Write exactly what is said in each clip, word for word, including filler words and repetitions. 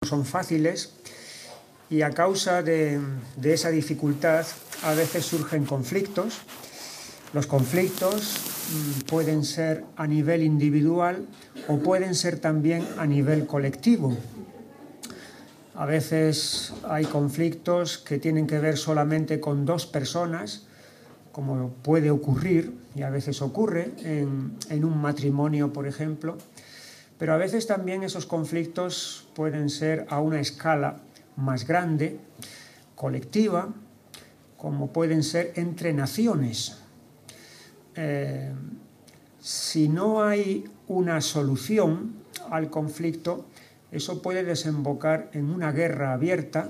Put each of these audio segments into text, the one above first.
son fáciles y a causa de, de esa dificultad a veces surgen conflictos. Los conflictos mmm, pueden ser a nivel individual o pueden ser también a nivel colectivo. A veces hay conflictos que tienen que ver solamente con dos personas, como puede ocurrir, y a veces ocurre en, en un matrimonio, por ejemplo, pero a veces también esos conflictos pueden ser a una escala más grande, colectiva, como pueden ser entre naciones. Eh, si no hay una solución al conflicto, eso puede desembocar en una guerra abierta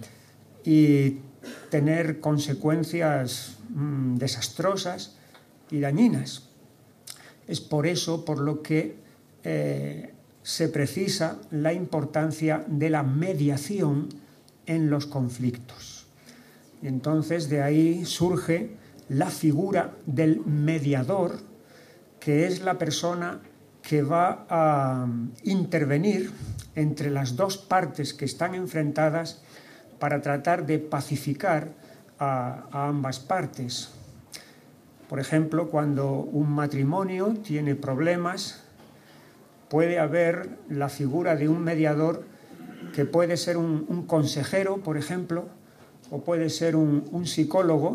y tener consecuencias mmm, desastrosas y dañinas. Es por eso por lo que eh, se precisa la importancia de la mediación en los conflictos. Y entonces de ahí surge la figura del mediador, que es la persona que va a intervenir entre las dos partes que están enfrentadas para tratar de pacificar a, a ambas partes. Por ejemplo, cuando un matrimonio tiene problemas, puede haber la figura de un mediador que puede ser un, un consejero, por ejemplo, o puede ser un, un psicólogo,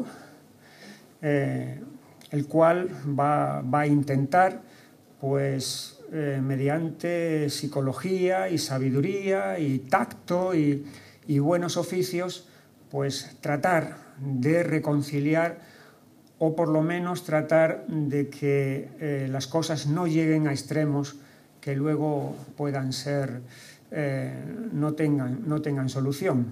eh, el cual va, va a intentar, pues, eh, mediante psicología y sabiduría y tacto y, y buenos oficios, pues tratar de reconciliar o por lo menos tratar de que eh, las cosas no lleguen a extremos que luego puedan ser, eh, no tengan, no tengan solución.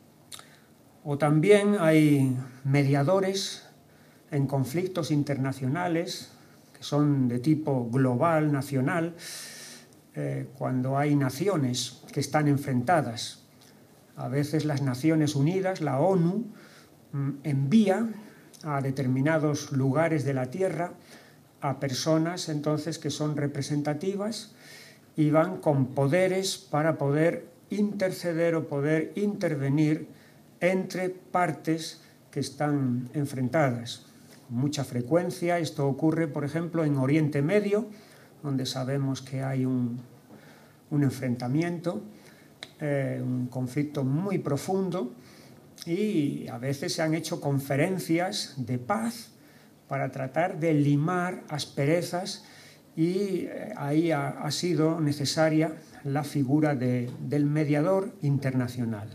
O también hay mediadores en conflictos internacionales que son de tipo global, nacional, eh, cuando hay naciones que están enfrentadas. A veces las Naciones Unidas, la ONU, envía a determinados lugares de la Tierra a personas entonces que son representativas y van con poderes para poder interceder o poder intervenir entre partes que están enfrentadas. Con mucha frecuencia esto ocurre, por ejemplo, en Oriente Medio, donde sabemos que hay un, un enfrentamiento, eh, un conflicto muy profundo, y a veces se han hecho conferencias de paz para tratar de limar asperezas y eh, ahí ha, ha sido necesaria la figura de, del mediador internacional.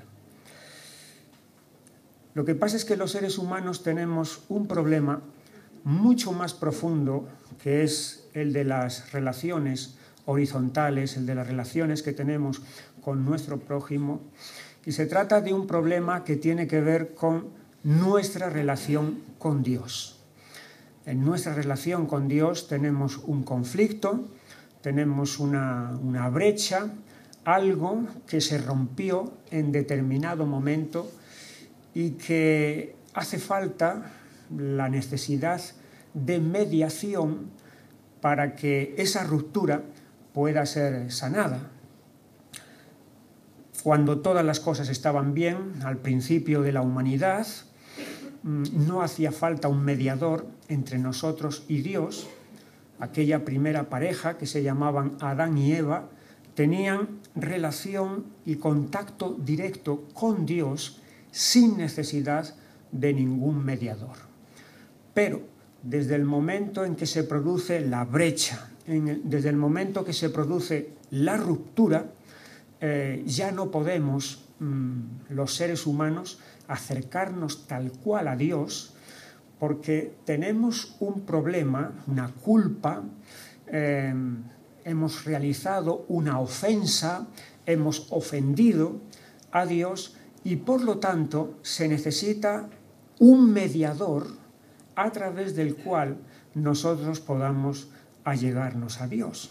Lo que pasa es que los seres humanos tenemos un problema mucho más profundo, que es el de las relaciones horizontales, el de las relaciones que tenemos con nuestro prójimo, y se trata de un problema que tiene que ver con nuestra relación con Dios. En nuestra relación con Dios tenemos un conflicto, tenemos una, una brecha, algo que se rompió en determinado momento y que hace falta la necesidad de mediación para que esa ruptura pueda ser sanada. Cuando todas las cosas estaban bien, al principio de la humanidad, no hacía falta un mediador entre nosotros y Dios. Aquella primera pareja, que se llamaban Adán y Eva, tenían relación y contacto directo con Dios sin necesidad de ningún mediador. Pero desde el momento en que se produce la brecha, en el, desde el momento que se produce la ruptura, eh, ya no podemos, mmm, los seres humanos, acercarnos tal cual a Dios, porque tenemos un problema, una culpa, eh, hemos realizado una ofensa, hemos ofendido a Dios, y por lo tanto se necesita un mediador a través del cual nosotros podamos allegarnos a Dios.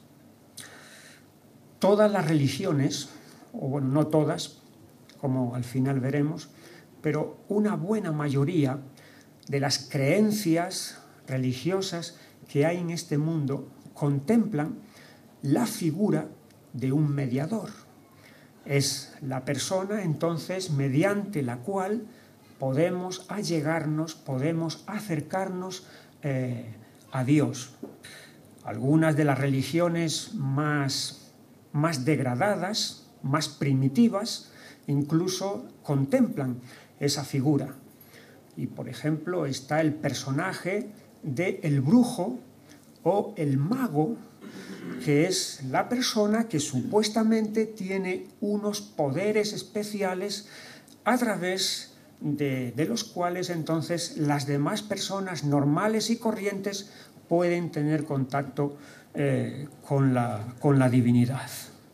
Todas las religiones, o bueno, no todas, como al final veremos, pero una buena mayoría de las creencias religiosas que hay en este mundo contemplan la figura de un mediador. Es la persona, entonces, mediante la cual podemos allegarnos, podemos acercarnos eh, a Dios. Algunas de las religiones más, más degradadas, más primitivas, incluso contemplan esa figura. Y, por ejemplo, está el personaje del brujo o el mago, que es la persona que supuestamente tiene unos poderes especiales a través de, de los cuales entonces las demás personas normales y corrientes pueden tener contacto eh, con la, con la divinidad.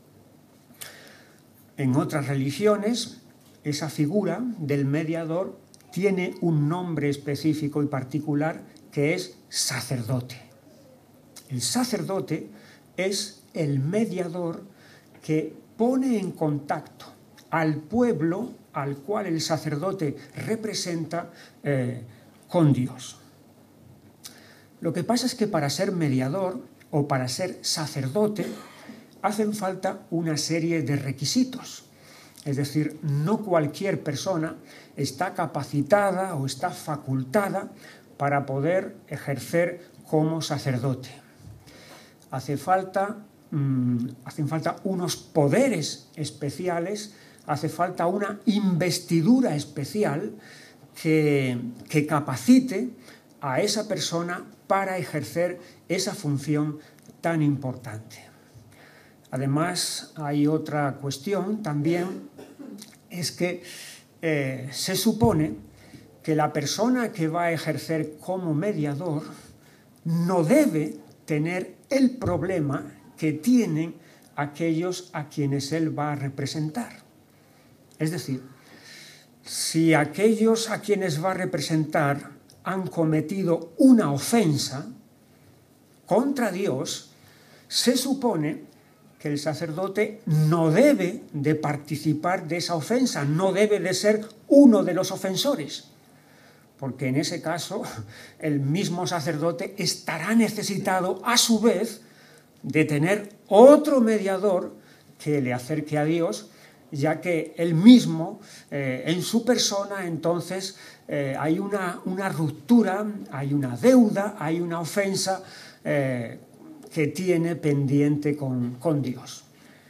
En otras religiones, esa figura del mediador tiene un nombre específico y particular, que es sacerdote. El sacerdote es el mediador que pone en contacto al pueblo al cual el sacerdote representa eh, con Dios. Lo que pasa es que para ser mediador o para ser sacerdote hacen falta una serie de requisitos. Es decir, no cualquier persona está capacitada o está facultada para poder ejercer como sacerdote. Hace falta, mmm, hacen falta unos poderes especiales, hace falta una investidura especial que, que capacite a esa persona para ejercer esa función tan importante. Además, hay otra cuestión también, es que eh, se supone que la persona que va a ejercer como mediador no debe tener el problema que tienen aquellos a quienes él va a representar. Es decir, si aquellos a quienes va a representar han cometido una ofensa contra Dios, se supone que el sacerdote no debe de participar de esa ofensa, no debe de ser uno de los ofensores, porque en ese caso el mismo sacerdote estará necesitado a su vez de tener otro mediador que le acerque a Dios, ya que él mismo, eh, en su persona, entonces eh, hay una, una ruptura, hay una deuda, hay una ofensa eh, que tiene pendiente con, con Dios.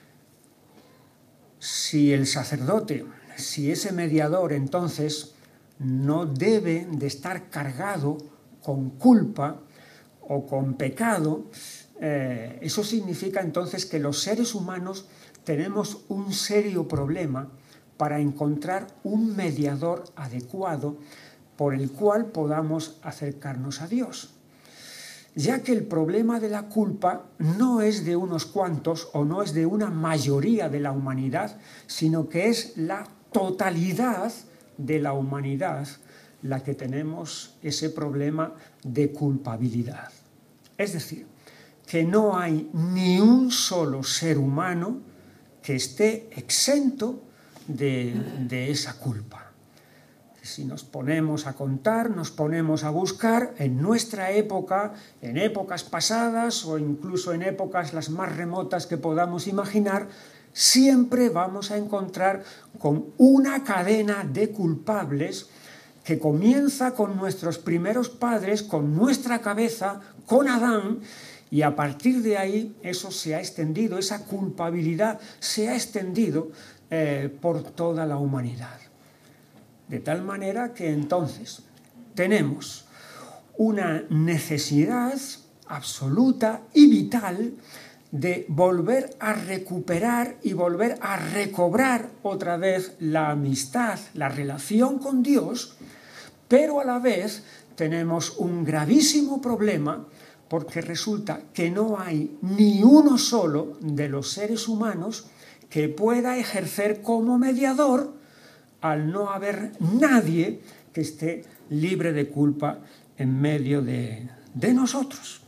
Si el sacerdote, si ese mediador, entonces, no debe de estar cargado con culpa o con pecado, eh, eso significa entonces que los seres humanos tenemos un serio problema para encontrar un mediador adecuado por el cual podamos acercarnos a Dios, ya que el problema de la culpa no es de unos cuantos o no es de una mayoría de la humanidad, sino que es la totalidad de la humanidad la que tenemos ese problema de culpabilidad. Es decir, que no hay ni un solo ser humano que esté exento de, de esa culpa. Si nos ponemos a contar, nos ponemos a buscar en nuestra época, en épocas pasadas o incluso en épocas las más remotas que podamos imaginar, siempre vamos a encontrar con una cadena de culpables que comienza con nuestros primeros padres, con nuestra cabeza, con Adán, y a partir de ahí eso se ha extendido, esa culpabilidad se ha extendido eh, por toda la humanidad. De tal manera que entonces tenemos una necesidad absoluta y vital de volver a recuperar y volver a recobrar otra vez la amistad, la relación con Dios, pero a la vez tenemos un gravísimo problema porque resulta que no hay ni uno solo de los seres humanos que pueda ejercer como mediador al no haber nadie que esté libre de culpa en medio de, de nosotros.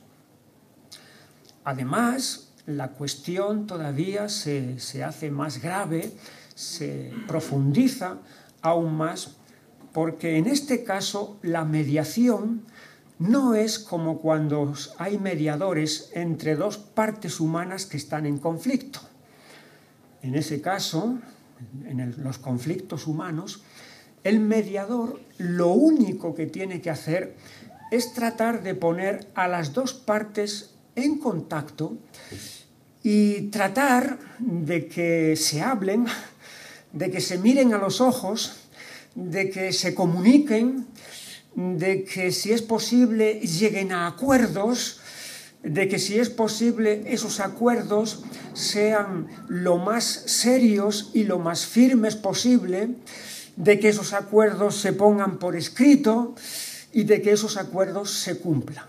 Además, la cuestión todavía se, se hace más grave, se profundiza aún más, porque en este caso la mediación no es como cuando hay mediadores entre dos partes humanas que están en conflicto. En ese caso, en el, los conflictos humanos, el mediador lo único que tiene que hacer es tratar de poner a las dos partes en contacto y tratar de que se hablen, de que se miren a los ojos, de que se comuniquen, de que si es posible lleguen a acuerdos, de que si es posible esos acuerdos sean lo más serios y lo más firmes posible, de que esos acuerdos se pongan por escrito y de que esos acuerdos se cumplan.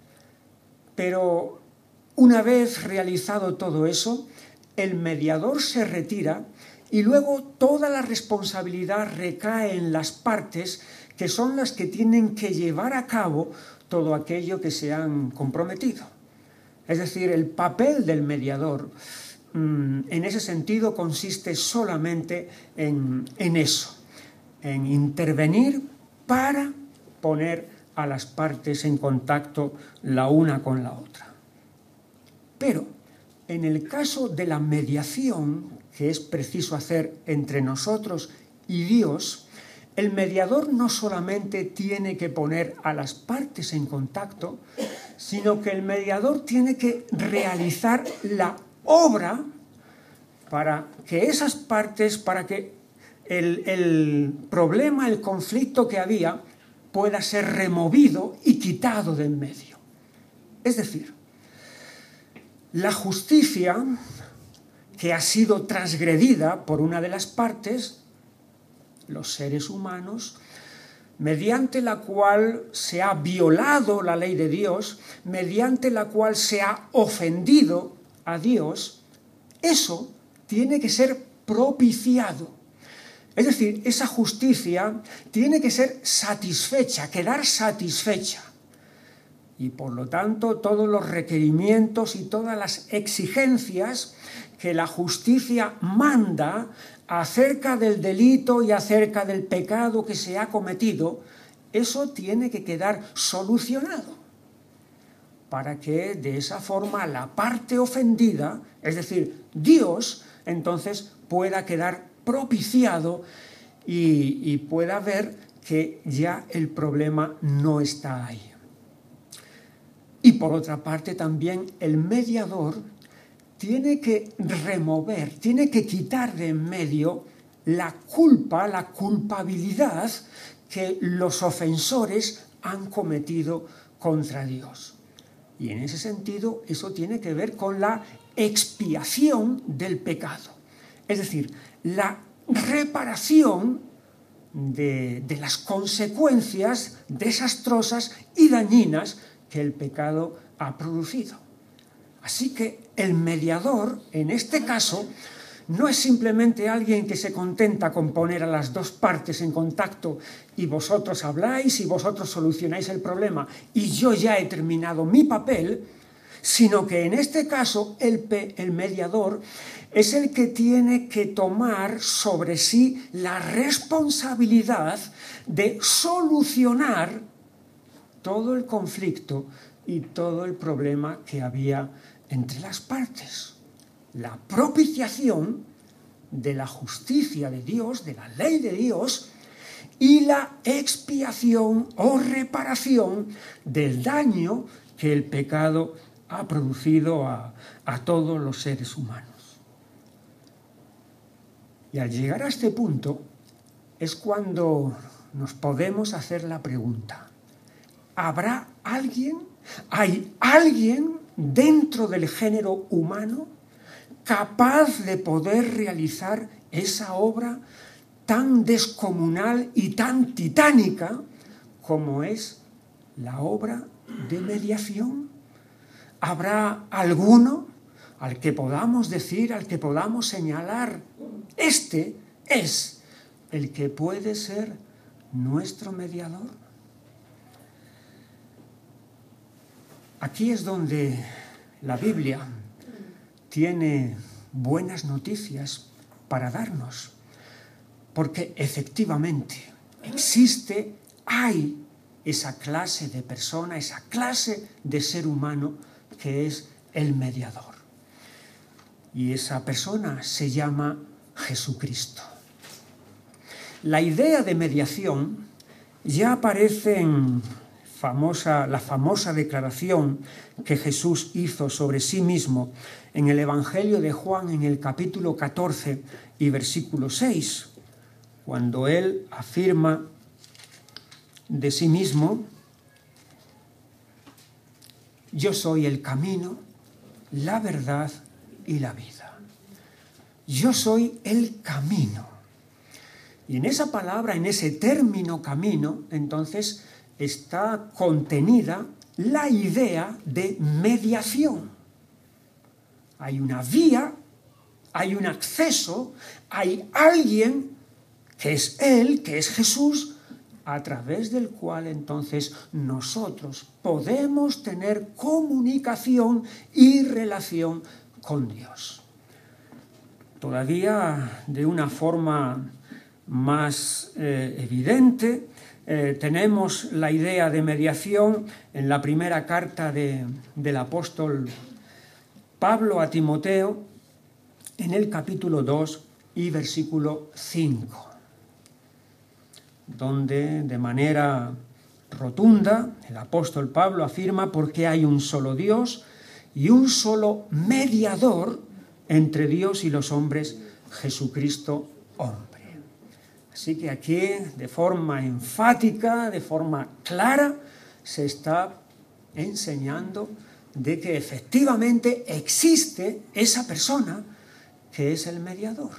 Pero una vez realizado todo eso, el mediador se retira y luego toda la responsabilidad recae en las partes que son las que tienen que llevar a cabo todo aquello que se han comprometido. Es decir, el papel del mediador mmm, en ese sentido consiste solamente en, en eso, en intervenir para poner a las partes en contacto la una con la otra. Pero en el caso de la mediación que es preciso hacer entre nosotros y Dios, el mediador no solamente tiene que poner a las partes en contacto, sino que el mediador tiene que realizar la obra para que esas partes, para que el, el problema, el conflicto que había, pueda ser removido y quitado de en medio. Es decir, la justicia que ha sido transgredida por una de las partes, los seres humanos, mediante la cual se ha violado la ley de Dios, mediante la cual se ha ofendido a Dios, eso tiene que ser propiciado. Es decir, esa justicia tiene que ser satisfecha, quedar satisfecha. Y por lo tanto, todos los requerimientos y todas las exigencias que la justicia manda acerca del delito y acerca del pecado que se ha cometido, eso tiene que quedar solucionado para que de esa forma la parte ofendida, es decir, Dios, entonces pueda quedar propiciado y, y pueda ver que ya el problema no está ahí. Y por otra parte también el mediador tiene que remover, tiene que quitar de en medio la culpa, la culpabilidad que los ofensores han cometido contra Dios. Y en ese sentido, eso tiene que ver con la expiación del pecado. Es decir, la reparación de, de las consecuencias desastrosas y dañinas que el pecado ha producido. Así que el mediador, en este caso, no es simplemente alguien que se contenta con poner a las dos partes en contacto y vosotros habláis y vosotros solucionáis el problema y yo ya he terminado mi papel, sino que en este caso el, el mediador es el que tiene que tomar sobre sí la responsabilidad de solucionar todo el conflicto y todo el problema que había entre las partes. La propiciación de la justicia de Dios, de la ley de Dios, y la expiación o reparación del daño que el pecado ha producido a, a todos los seres humanos. Y al llegar a este punto es cuando nos podemos hacer la pregunta: ¿habrá alguien, hay alguien dentro del género humano capaz de poder realizar esa obra tan descomunal y tan titánica como es la obra de mediación? ¿Habrá alguno al que podamos decir, al que podamos señalar, este es el que puede ser nuestro mediador? Aquí es donde la Biblia tiene buenas noticias para darnos, porque efectivamente existe, hay esa clase de persona, esa clase de ser humano que es el mediador. Y esa persona se llama Jesucristo. La idea de mediación ya aparece en famosa, la famosa declaración que Jesús hizo sobre sí mismo en el Evangelio de Juan, en el capítulo catorce y versículo seis, cuando él afirma de sí mismo: yo soy el camino, la verdad y la vida. Yo soy el camino. Y en esa palabra, en ese término camino, entonces está contenida la idea de mediación. Hay una vía, hay un acceso, hay alguien que es Él, que es Jesús, a través del cual entonces nosotros podemos tener comunicación y relación con Dios. Todavía de una forma más eh, evidente, eh, tenemos la idea de mediación en la primera carta de, del apóstol Pablo a Timoteo, en el capítulo dos y versículo cinco. Donde de manera rotunda el apóstol Pablo afirma: porque hay un solo Dios y un solo mediador entre Dios y los hombres, Jesucristo hombre. Así que aquí, de forma enfática, de forma clara, se está enseñando de que efectivamente existe esa persona que es el mediador.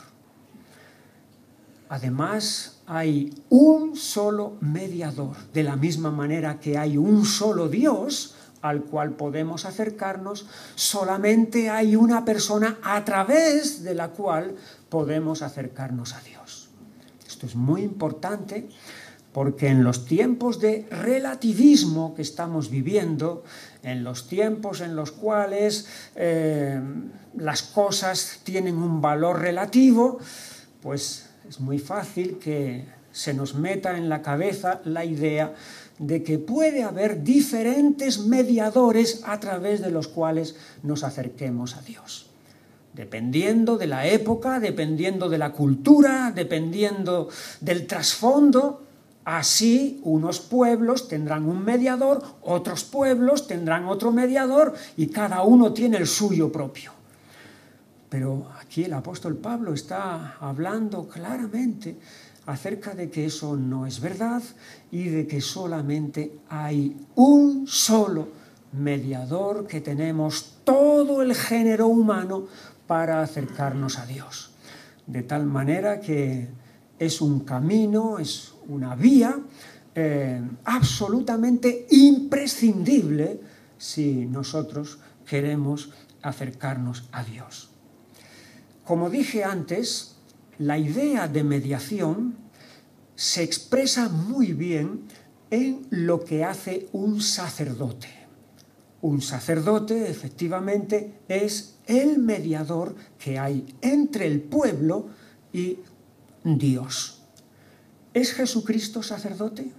Además, hay un solo mediador, de la misma manera que hay un solo Dios al cual podemos acercarnos. Solamente hay una persona a través de la cual podemos acercarnos a Dios. Esto es muy importante porque en los tiempos de relativismo que estamos viviendo, en los tiempos en los cuales eh, las cosas tienen un valor relativo, pues es muy fácil que se nos meta en la cabeza la idea de que puede haber diferentes mediadores a través de los cuales nos acerquemos a Dios. Dependiendo de la época, dependiendo de la cultura, dependiendo del trasfondo, así unos pueblos tendrán un mediador, otros pueblos tendrán otro mediador y cada uno tiene el suyo propio. Pero aquí el apóstol Pablo está hablando claramente acerca de que eso no es verdad y de que solamente hay un solo mediador, que tenemos todo el género humano para acercarnos a Dios. De tal manera que es un camino, es una vía eh, absolutamente imprescindible si nosotros queremos acercarnos a Dios. Como dije antes, la idea de mediación se expresa muy bien en lo que hace un sacerdote. Un sacerdote, efectivamente, es el mediador que hay entre el pueblo y Dios. ¿Es Jesucristo sacerdote?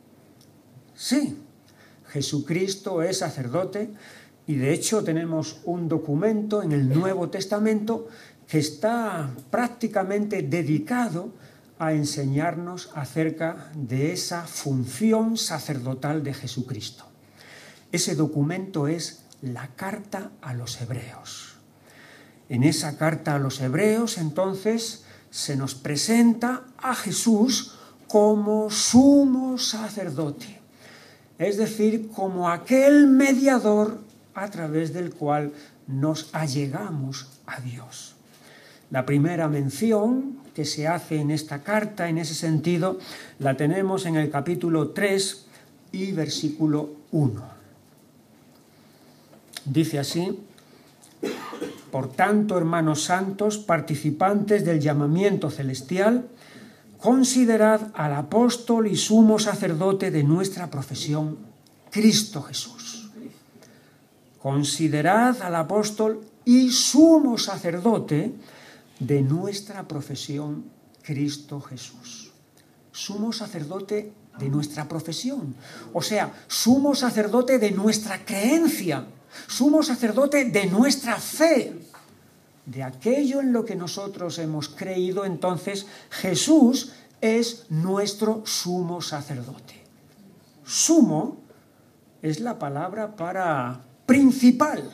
Sí, Jesucristo es sacerdote y de hecho tenemos un documento en el Nuevo Testamento que está prácticamente dedicado a enseñarnos acerca de esa función sacerdotal de Jesucristo. Ese documento es la Carta a los Hebreos. En esa Carta a los Hebreos, entonces, se nos presenta a Jesús como sumo sacerdote, es decir, como aquel mediador a través del cual nos allegamos a Dios. La primera mención que se hace en esta carta, en ese sentido, la tenemos en el capítulo tres y versículo uno. Dice así: por tanto, hermanos santos, participantes del llamamiento celestial, considerad al apóstol y sumo sacerdote de nuestra profesión, Cristo Jesús. Considerad al apóstol y sumo sacerdote de nuestra profesión, Cristo Jesús. Sumo sacerdote de nuestra profesión, o sea, sumo sacerdote de nuestra creencia, sumo sacerdote de nuestra fe, de aquello en lo que nosotros hemos creído, entonces Jesús es nuestro sumo sacerdote. Sumo es la palabra para principal.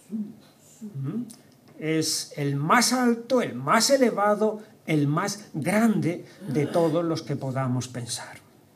Es el más alto, el más elevado, el más grande de todos los que podamos pensar.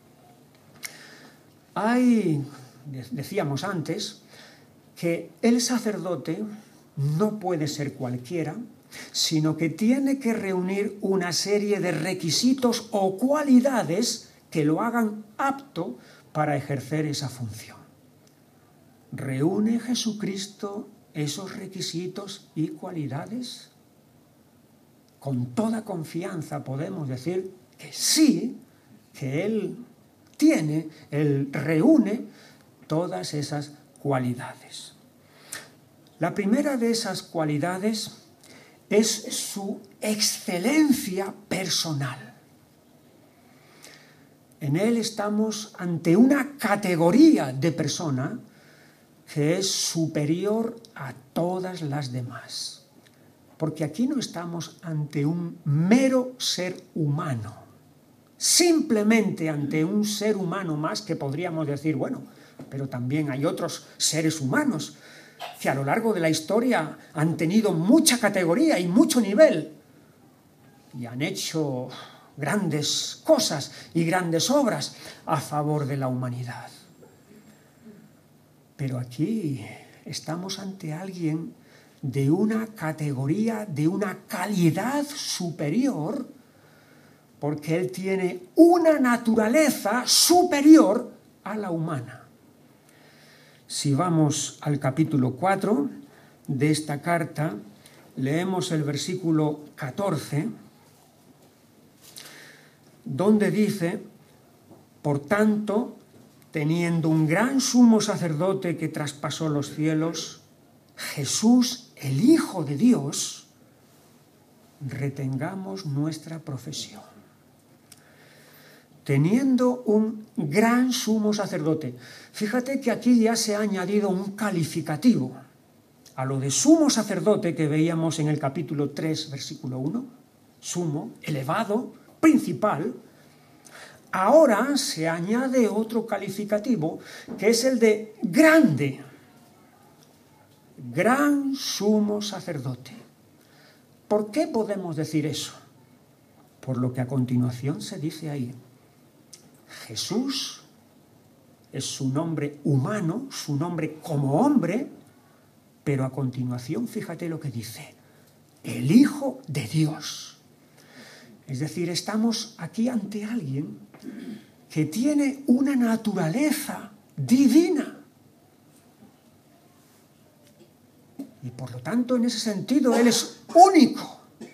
Hay, decíamos antes, que el sacerdote no puede ser cualquiera, sino que tiene que reunir una serie de requisitos o cualidades que lo hagan apto para ejercer esa función. ¿Reúne Jesucristo esos requisitos y cualidades? Con toda confianza podemos decir que sí, que Él tiene, Él reúne todas esas cualidades. La primera de esas cualidades es su excelencia personal. En Él estamos ante una categoría de persona que es superior a todas las demás. Porque aquí no estamos ante un mero ser humano, simplemente ante un ser humano más que podríamos decir, bueno, pero también hay otros seres humanos que a lo largo de la historia han tenido mucha categoría y mucho nivel y han hecho grandes cosas y grandes obras a favor de la humanidad. Pero aquí estamos ante alguien de una categoría, de una calidad superior, porque Él tiene una naturaleza superior a la humana. Si vamos al capítulo cuatro de esta carta, leemos el versículo catorce, donde dice, por tanto, teniendo un gran sumo sacerdote que traspasó los cielos, Jesús, el Hijo de Dios, retengamos nuestra profesión. Teniendo un gran sumo sacerdote. Fíjate que aquí ya se ha añadido un calificativo a lo de sumo sacerdote que veíamos en el capítulo tres, versículo uno, sumo, elevado, principal. Ahora se añade otro calificativo que es el de grande, gran sumo sacerdote. ¿Por qué podemos decir eso? Por lo que a continuación se dice ahí. Jesús es su nombre humano, su nombre como hombre, pero a continuación fíjate lo que dice, el Hijo de Dios. Es decir, estamos aquí ante alguien que tiene una naturaleza divina. Y por lo tanto, en ese sentido, Él es único.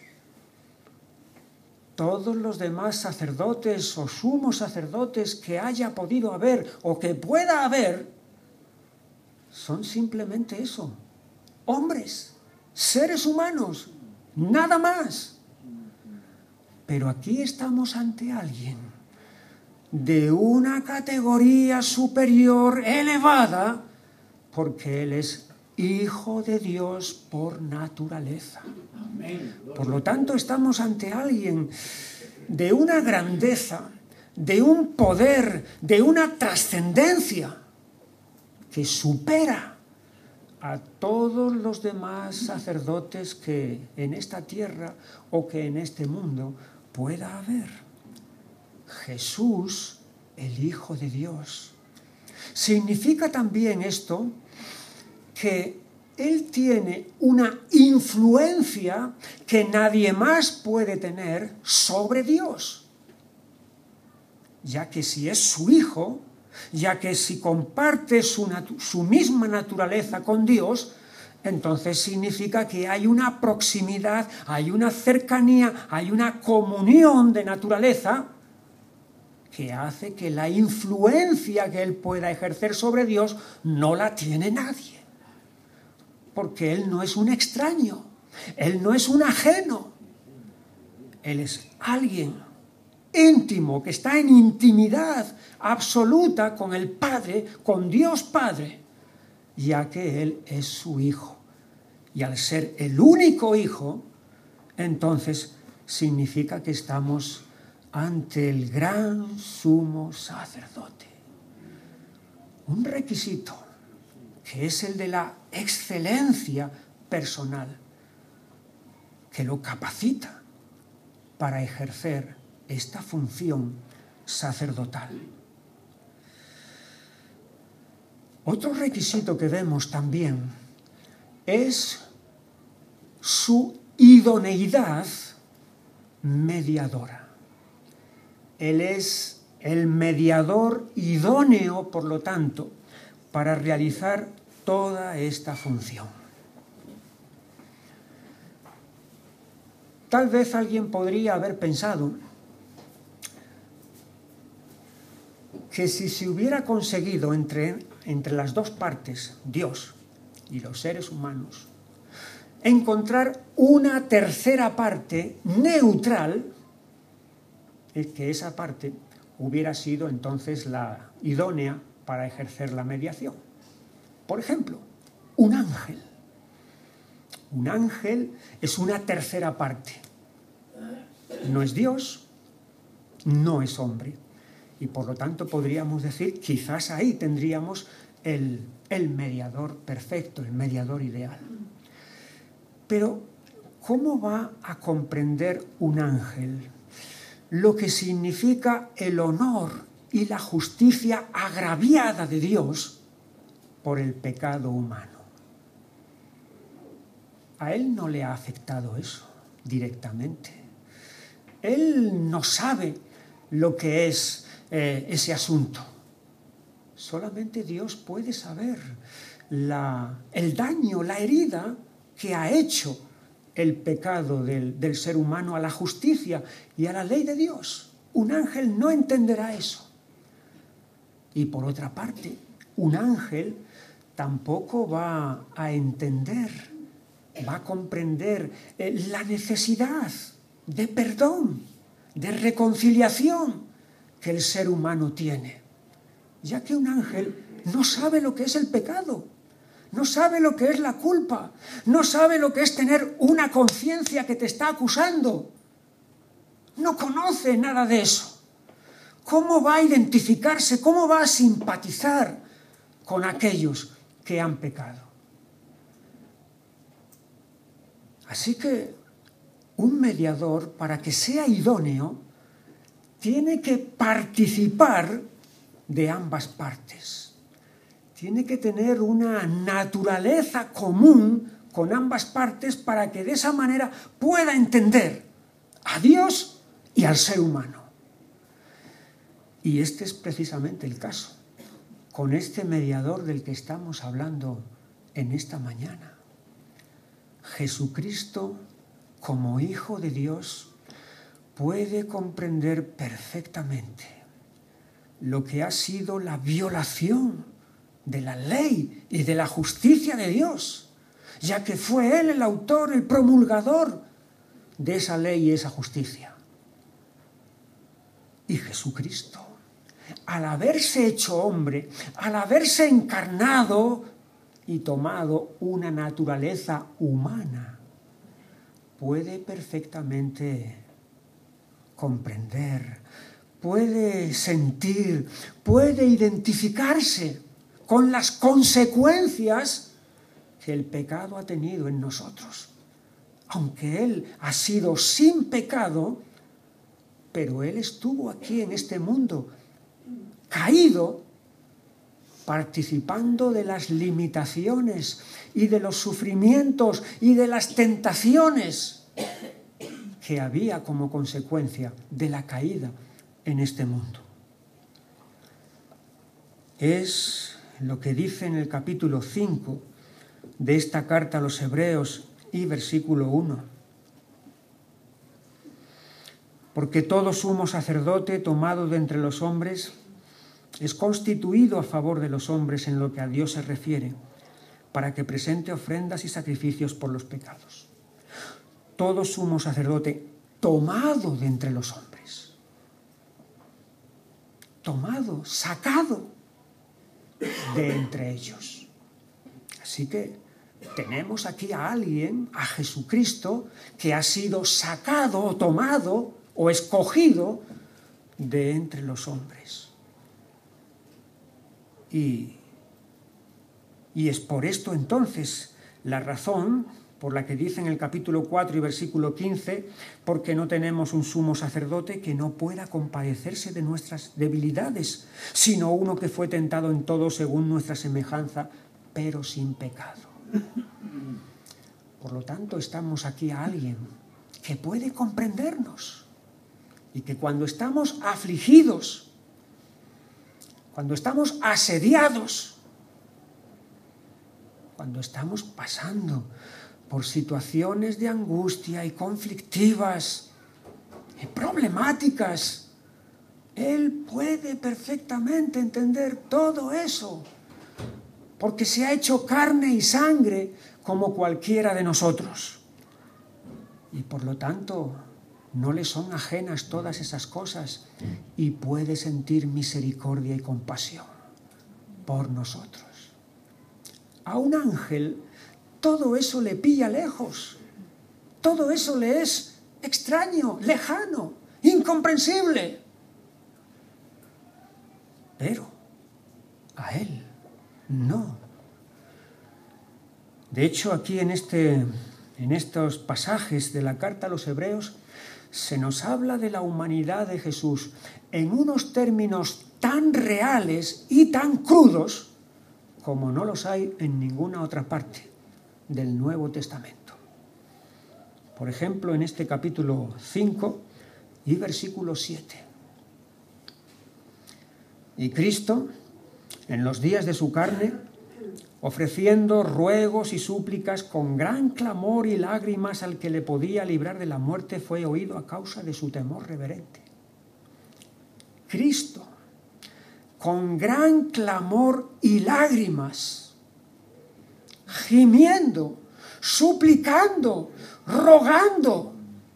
Todos los demás sacerdotes o sumos sacerdotes que haya podido haber o que pueda haber son simplemente eso, hombres, seres humanos, nada más. Pero aquí estamos ante alguien de una categoría superior, elevada, porque Él es Hijo de Dios por naturaleza. Por lo tanto, estamos ante alguien de una grandeza, de un poder, de una trascendencia que supera a todos los demás sacerdotes que en esta tierra o que en este mundo pueda haber. Jesús, el Hijo de Dios. Significa también esto que Él tiene una influencia que nadie más puede tener sobre Dios, ya que si es su Hijo, ya que si comparte su, natu- su misma naturaleza con Dios, entonces significa que hay una proximidad, hay una cercanía, hay una comunión de naturaleza que hace que la influencia que Él pueda ejercer sobre Dios no la tiene nadie. Porque Él no es un extraño, Él no es un ajeno, Él es alguien íntimo, que está en intimidad absoluta con el Padre, con Dios Padre, ya que Él es su Hijo. Y al ser el único Hijo, entonces significa que estamos ante el gran sumo sacerdote. Un requisito que es el de la excelencia personal, que lo capacita para ejercer esta función sacerdotal. Otro requisito que vemos también es su idoneidad mediadora. Él es el mediador idóneo, por lo tanto, para realizar toda esta función. Tal vez alguien podría haber pensado que si se hubiera conseguido entre, entre las dos partes, Dios y los seres humanos, encontrar una tercera parte neutral, es que esa parte hubiera sido entonces la idónea para ejercer la mediación. Por ejemplo, un ángel. Un ángel es una tercera parte. No es Dios, no es hombre. Y por lo tanto podríamos decir, quizás ahí tendríamos el, el mediador perfecto, el mediador ideal. Pero, ¿cómo va a comprender un ángel lo que significa el honor y la justicia agraviada de Dios por el pecado humano? A él no le ha afectado eso directamente. Él no sabe lo que es eh, ese asunto. Solamente Dios puede saber la, el daño, la herida que ha hecho el pecado del, del ser humano a la justicia y a la ley de Dios. Un ángel no entenderá eso. Y por otra parte, un ángel tampoco va a entender, va a comprender eh, la necesidad de perdón, de reconciliación que el ser humano tiene, ya que un ángel no sabe lo que es el pecado, no sabe lo que es la culpa, no sabe lo que es tener una conciencia que te está acusando, no conoce nada de eso. ¿Cómo va a identificarse, cómo va a simpatizar con aquellos que han pecado? Así que un mediador, para que sea idóneo, tiene que participar de ambas partes. Tiene que tener una naturaleza común con ambas partes para que de esa manera pueda entender a Dios y al ser humano. Y este es precisamente el caso con este mediador del que estamos hablando en esta mañana. Jesucristo, como Hijo de Dios, puede comprender perfectamente lo que ha sido la violación de la ley y de la justicia de Dios, ya que fue Él el autor, el promulgador de esa ley y esa justicia. Y Jesucristo, al haberse hecho hombre, al haberse encarnado y tomado una naturaleza humana, puede perfectamente comprender, puede sentir, puede identificarse con las consecuencias que el pecado ha tenido en nosotros. Aunque Él ha sido sin pecado, pero Él estuvo aquí en este mundo, caído, participando de las limitaciones y de los sufrimientos y de las tentaciones que había como consecuencia de la caída en este mundo. Es lo que dice en el capítulo cinco de esta carta a los Hebreos y versículo uno. Porque todo sumo sacerdote tomado de entre los hombres es constituido a favor de los hombres en lo que a Dios se refiere, para que presente ofrendas y sacrificios por los pecados. Todo sumo sacerdote tomado de entre los hombres. Tomado, sacado de entre ellos. Así que tenemos aquí a alguien, a Jesucristo, que ha sido sacado o tomado o escogido de entre los hombres. Y, y es por esto entonces la razón por la que dice en el capítulo cuatro y versículo quince, porque no tenemos un sumo sacerdote que no pueda compadecerse de nuestras debilidades, sino uno que fue tentado en todo según nuestra semejanza, pero sin pecado. Por lo tanto, estamos aquí a alguien que puede comprendernos y que cuando estamos afligidos, cuando estamos asediados, cuando estamos pasando por situaciones de angustia y conflictivas y problemáticas, Él puede perfectamente entender todo eso, porque se ha hecho carne y sangre como cualquiera de nosotros. Y por lo tanto, no le son ajenas todas esas cosas y puede sentir misericordia y compasión por nosotros. A un ángel todo eso le pilla lejos, todo eso le es extraño, lejano, incomprensible. Pero a él no. De hecho, aquí en, este, en estos pasajes de la carta a los Hebreos se nos habla de la humanidad de Jesús en unos términos tan reales y tan crudos como no los hay en ninguna otra parte del Nuevo Testamento. Por ejemplo, en este capítulo cinco y versículo siete. Y Cristo, en los días de su carne, ofreciendo ruegos y súplicas con gran clamor y lágrimas al que le podía librar de la muerte, fue oído a causa de su temor reverente. Cristo, con gran clamor y lágrimas, gimiendo, suplicando, rogando,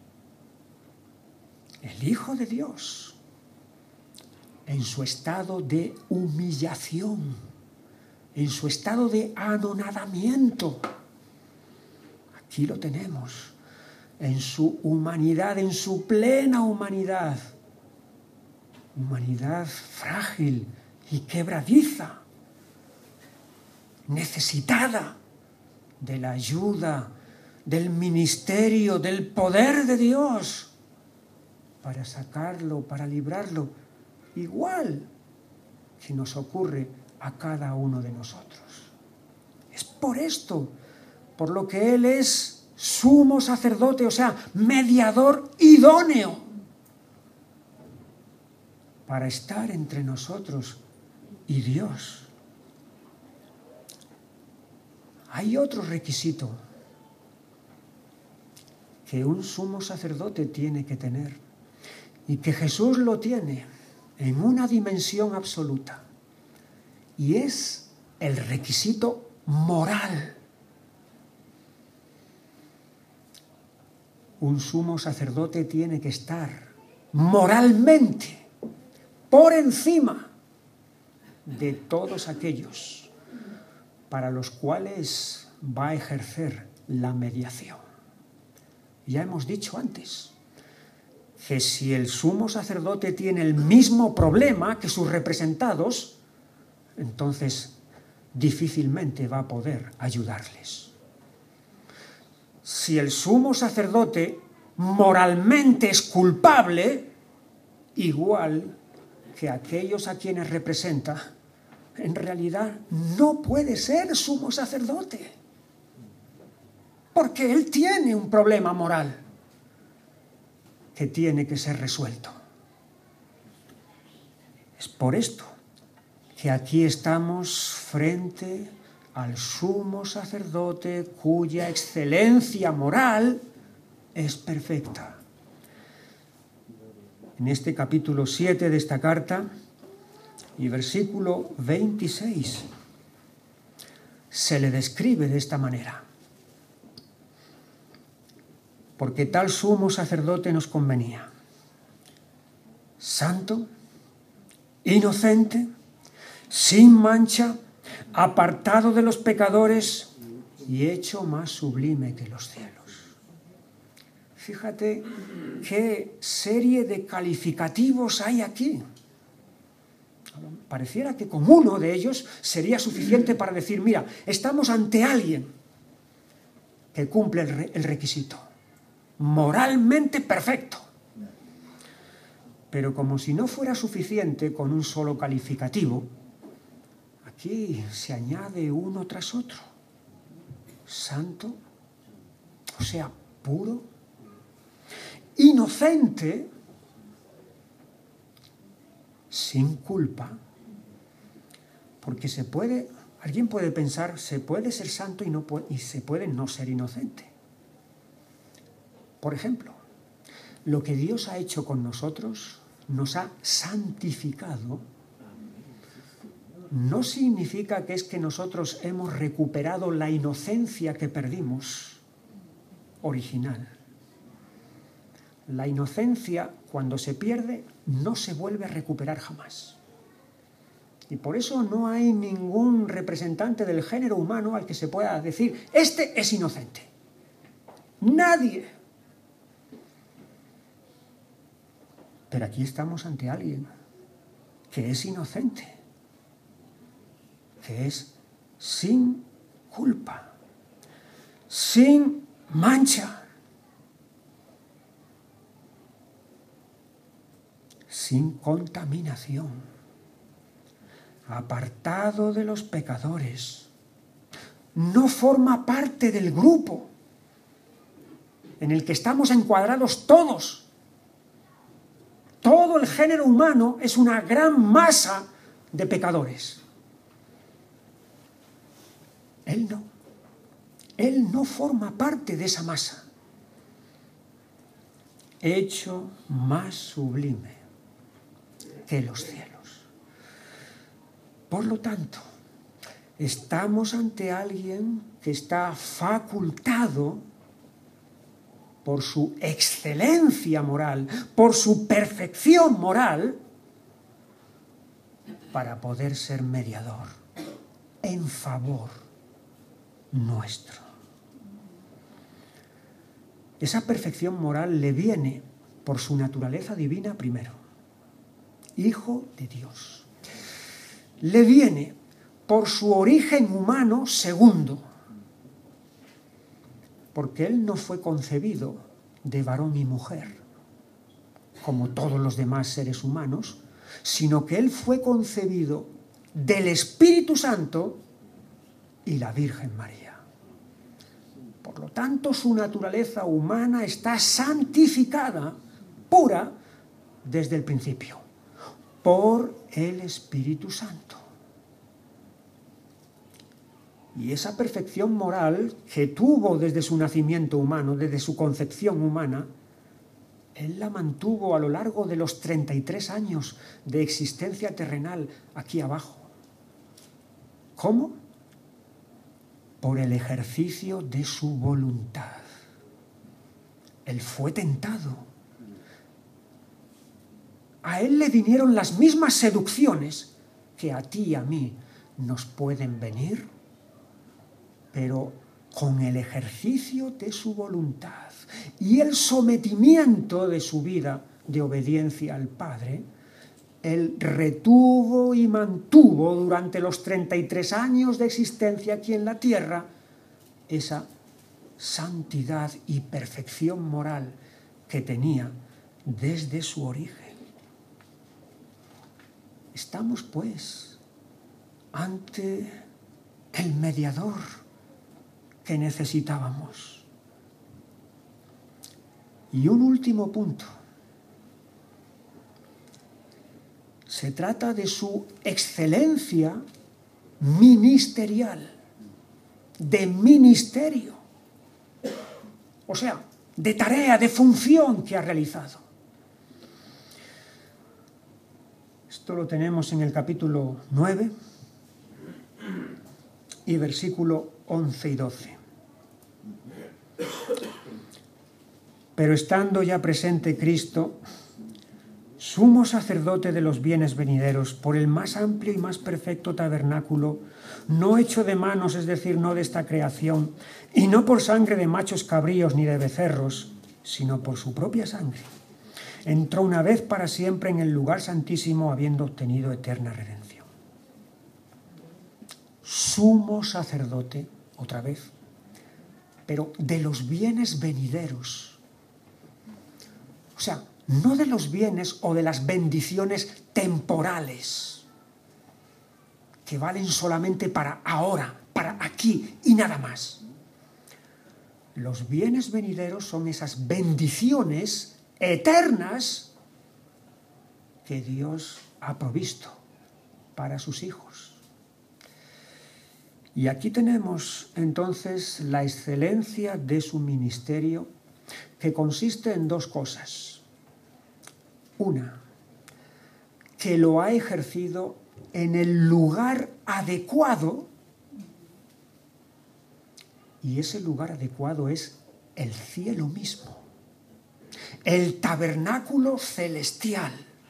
el Hijo de Dios, en su estado de humillación, en su estado de anonadamiento. Aquí lo tenemos, en su humanidad, en su plena humanidad, humanidad frágil y quebradiza, necesitada de la ayuda, del ministerio, del poder de Dios para sacarlo, para librarlo, igual que nos ocurre a cada uno de nosotros. Es por esto, por lo que Él es sumo sacerdote, o sea, mediador idóneo para estar entre nosotros y Dios. Hay otro requisito que un sumo sacerdote tiene que tener y que Jesús lo tiene en una dimensión absoluta, y es el requisito moral. Un sumo sacerdote tiene que estar moralmente por encima de todos aquellos para los cuales va a ejercer la mediación. Ya hemos dicho antes que si el sumo sacerdote tiene el mismo problema que sus representados, entonces difícilmente va a poder ayudarles. Si el sumo sacerdote moralmente es culpable, igual que aquellos a quienes representa, en realidad no puede ser sumo sacerdote, porque él tiene un problema moral que tiene que ser resuelto. Es por esto que aquí estamos frente al sumo sacerdote cuya excelencia moral es perfecta. En este capítulo siete de esta carta y versículo veintiséis se le describe de esta manera: porque tal sumo sacerdote nos convenía, santo, inocente, sin mancha, apartado de los pecadores y hecho más sublime que los cielos. Fíjate qué serie de calificativos hay aquí. Pareciera que con uno de ellos sería suficiente para decir, mira, estamos ante alguien que cumple el, re- el requisito, moralmente perfecto. Pero como si no fuera suficiente con un solo calificativo, aquí se añade uno tras otro. Santo, o sea, puro, inocente, sin culpa, porque se puede, alguien puede pensar, se puede ser santo y, no puede, y se puede no ser inocente. Por ejemplo, lo que Dios ha hecho con nosotros, nos ha santificado, no significa que es que nosotros hemos recuperado la inocencia que perdimos, original. La inocencia, cuando se pierde, no se vuelve a recuperar jamás. Y por eso no hay ningún representante del género humano al que se pueda decir, este es inocente. Nadie. Pero aquí estamos ante alguien que es inocente, que es sin culpa, sin mancha, sin contaminación, apartado de los pecadores, no forma parte del grupo en el que estamos encuadrados todos. Todo el género humano es una gran masa de pecadores. Él no. Él no forma parte de esa masa. Hecho más sublime que los cielos. Por lo tanto, estamos ante alguien que está facultado por su excelencia moral, por su perfección moral, para poder ser mediador en favor nuestro. Esa perfección moral le viene por su naturaleza divina primero, Hijo de Dios. Le viene por su origen humano segundo, porque él no fue concebido de varón y mujer, como todos los demás seres humanos, sino que él fue concebido del Espíritu Santo y la Virgen María. Por lo tanto, su naturaleza humana está santificada, pura, desde el principio, por el Espíritu Santo. Y esa perfección moral que tuvo desde su nacimiento humano, desde su concepción humana, él la mantuvo a lo largo de los treinta y tres años de existencia terrenal aquí abajo. ¿Cómo? Por el ejercicio de su voluntad. Él fue tentado. A él le vinieron las mismas seducciones que a ti y a mí nos pueden venir, pero con el ejercicio de su voluntad y el sometimiento de su vida de obediencia al Padre, él retuvo y mantuvo durante los treinta y tres años de existencia aquí en la tierra esa santidad y perfección moral que tenía desde su origen. Estamos, pues, ante el mediador que necesitábamos. Y un último punto. Se trata de su excelencia ministerial, de ministerio, o sea, de tarea, de función que ha realizado. Esto lo tenemos en el capítulo nueve y versículo once y doce. Pero estando ya presente Cristo, sumo sacerdote de los bienes venideros, por el más amplio y más perfecto tabernáculo, no hecho de manos, es decir, no de esta creación, y no por sangre de machos cabríos ni de becerros, sino por su propia sangre, entró una vez para siempre en el lugar santísimo, habiendo obtenido eterna redención. Sumo sacerdote, otra vez, pero de los bienes venideros. O sea, no de los bienes o de las bendiciones temporales, que valen solamente para ahora, para aquí y nada más. Los bienes venideros son esas bendiciones eternas que Dios ha provisto para sus hijos. Y aquí tenemos entonces la excelencia de su ministerio, que consiste en dos cosas. Una, que lo ha ejercido en el lugar adecuado, y ese lugar adecuado es el cielo mismo, el tabernáculo celestial,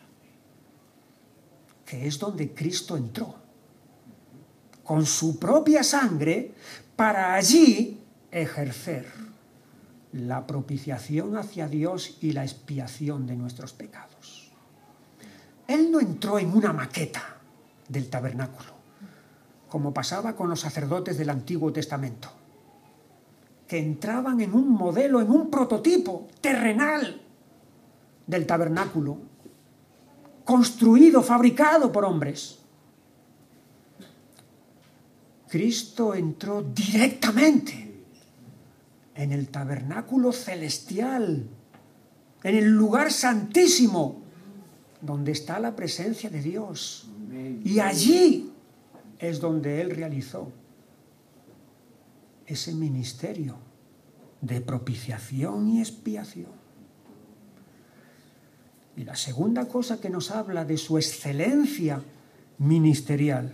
que es donde Cristo entró con su propia sangre para allí ejercer la propiciación hacia Dios y la expiación de nuestros pecados. Él no entró en una maqueta del tabernáculo, como pasaba con los sacerdotes del Antiguo Testamento, que entraban en un modelo, en un prototipo terrenal del tabernáculo, construido, fabricado por hombres. Cristo entró directamente en el tabernáculo celestial, en el lugar santísimo, donde está la presencia de Dios. Y allí es donde Él realizó ese ministerio de propiciación y expiación. Y la segunda cosa que nos habla de su excelencia ministerial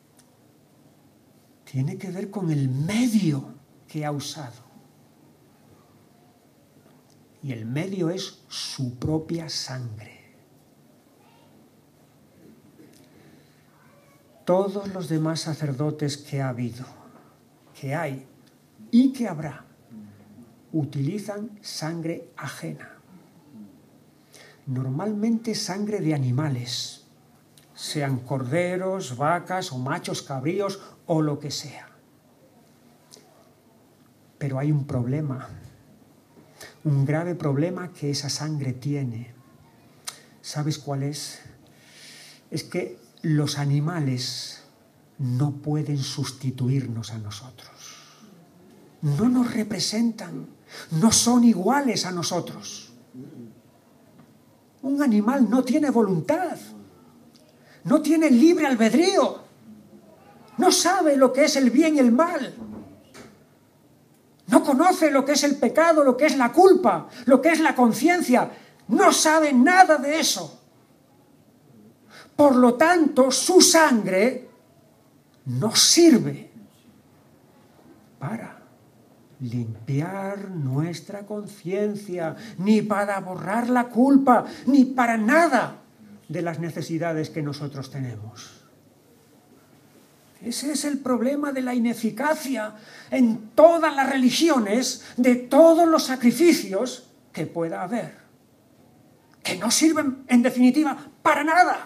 tiene que ver con el medio que ha usado. Y el medio es su propia sangre. Todos los demás sacerdotes que ha habido, que hay y que habrá, utilizan sangre ajena. Normalmente sangre de animales, sean corderos, vacas o machos cabríos o lo que sea. Pero hay un problema, un grave problema que esa sangre tiene. ¿Sabes cuál es? Es que los animales no pueden sustituirnos a nosotros. No nos representan, no son iguales a nosotros. Un animal no tiene voluntad, no tiene libre albedrío, no sabe lo que es el bien y el mal, no conoce lo que es el pecado, lo que es la culpa, lo que es la conciencia, no sabe nada de eso. Por lo tanto, su sangre no sirve para limpiar nuestra conciencia, ni para borrar la culpa, ni para nada de las necesidades que nosotros tenemos. Ese es el problema de la ineficacia en todas las religiones, de todos los sacrificios que pueda haber, que no sirven, en definitiva, para nada.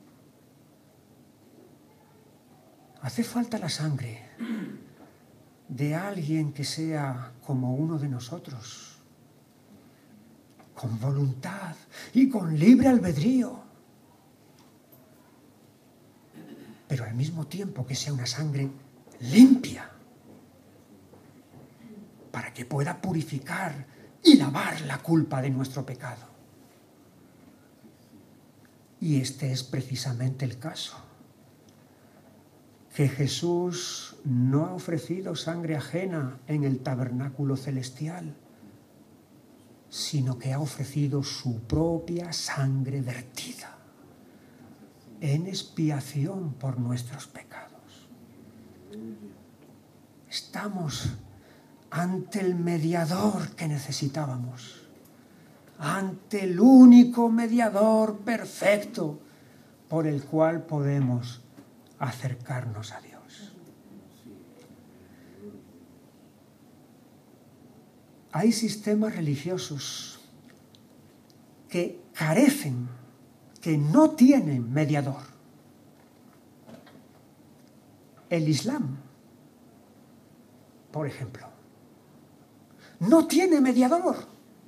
Hace falta la sangre de alguien que sea como uno de nosotros, con voluntad y con libre albedrío, pero al mismo tiempo que sea una sangre limpia, para que pueda purificar y lavar la culpa de nuestro pecado. Y este es precisamente el caso, que Jesús no ha ofrecido sangre ajena en el tabernáculo celestial, sino que ha ofrecido su propia sangre vertida en expiación por nuestros pecados. Estamos ante el mediador que necesitábamos, ante el único mediador perfecto por el cual podemos acercarnos a Dios. Hay sistemas religiosos que carecen, que no tienen mediador. El Islam, por ejemplo, no tiene mediador.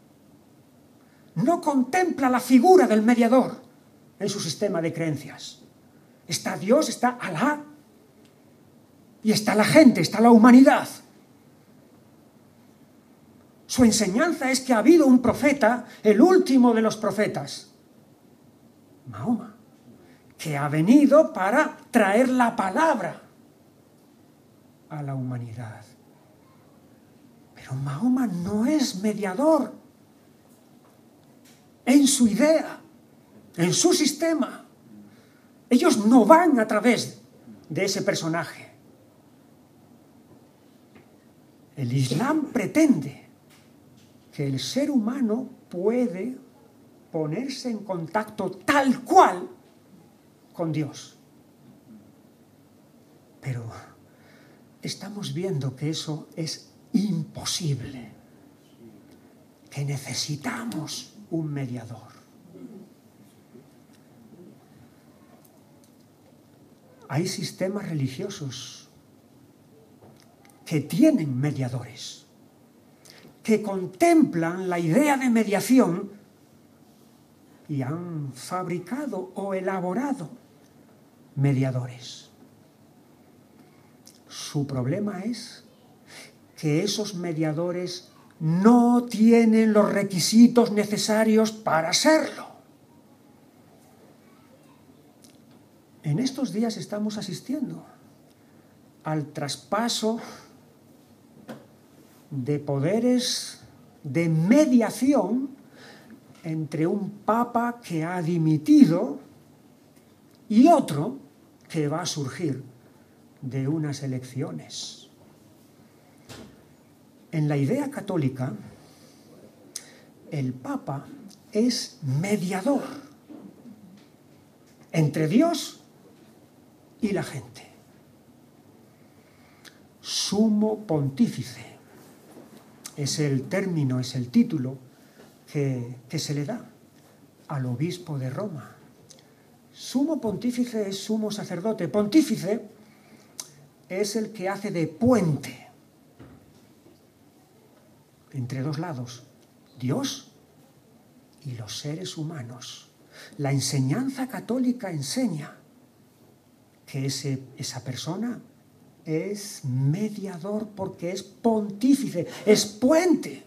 No contempla la figura del mediador en su sistema de creencias. Está Dios, está Alá, y está la gente, está la humanidad. Su enseñanza es que ha habido un profeta, el último de los profetas, Mahoma, que ha venido para traer la palabra a la humanidad. Pero Mahoma no es mediador en su idea, en su sistema. Ellos no van a través de ese personaje. El Islam pretende que el ser humano puede ponerse en contacto tal cual con Dios. Pero estamos viendo que eso es imposible, que necesitamos un mediador. Hay sistemas religiosos que tienen mediadores, que contemplan la idea de mediación y han fabricado o elaborado mediadores. Su problema es que esos mediadores no tienen los requisitos necesarios para serlo. En estos días estamos asistiendo al traspaso de poderes de mediación entre un papa que ha dimitido y otro que va a surgir de unas elecciones. En la idea católica, el papa es mediador entre Dios y la gente. Sumo pontífice es el término, es el título que, que se le da al obispo de Roma. Sumo pontífice es sumo sacerdote. Pontífice es el que hace de puente entre dos lados, Dios y los seres humanos. La enseñanza católica enseña que ese, esa persona es mediador porque es pontífice, es puente.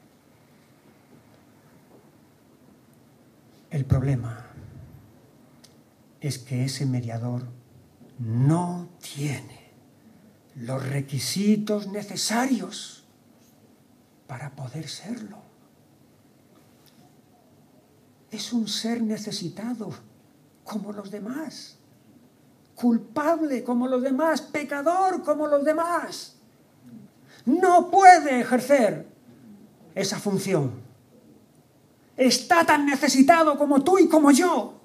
El problema es que ese mediador no tiene los requisitos necesarios para poder serlo. Es un ser necesitado como los demás, culpable como los demás, pecador como los demás. No puede ejercer esa función. Está tan necesitado como tú y como yo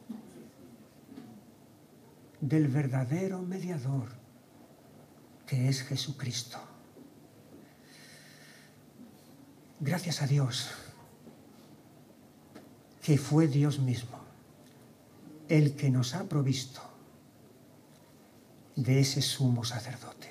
del verdadero mediador que es Jesucristo. Gracias a Dios que fue Dios mismo el que nos ha provisto de ese sumo sacerdote.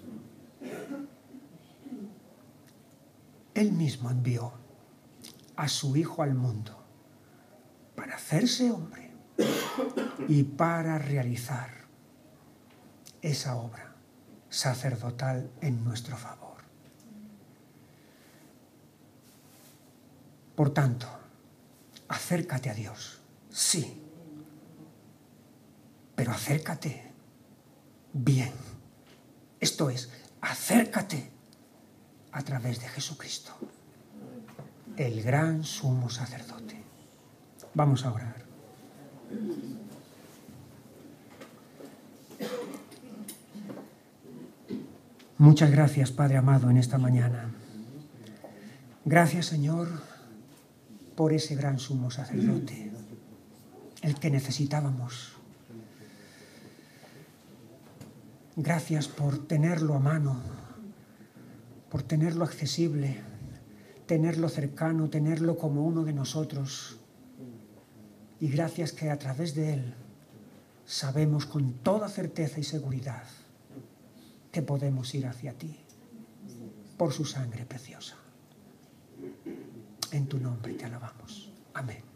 Él mismo envió a su Hijo al mundo para hacerse hombre y para realizar esa obra sacerdotal en nuestro favor. Por tanto, acércate a Dios, sí, pero acércate bien. Esto es, acércate a través de Jesucristo, el gran sumo sacerdote. Vamos a orar. Muchas gracias, Padre amado, en esta mañana. Gracias, Señor, por ese gran sumo sacerdote, el que necesitábamos. Gracias por tenerlo a mano, por tenerlo accesible, tenerlo cercano, tenerlo como uno de nosotros. Y gracias que a través de él sabemos con toda certeza y seguridad que podemos ir hacia ti por su sangre preciosa. En tu nombre te alabamos. Amén.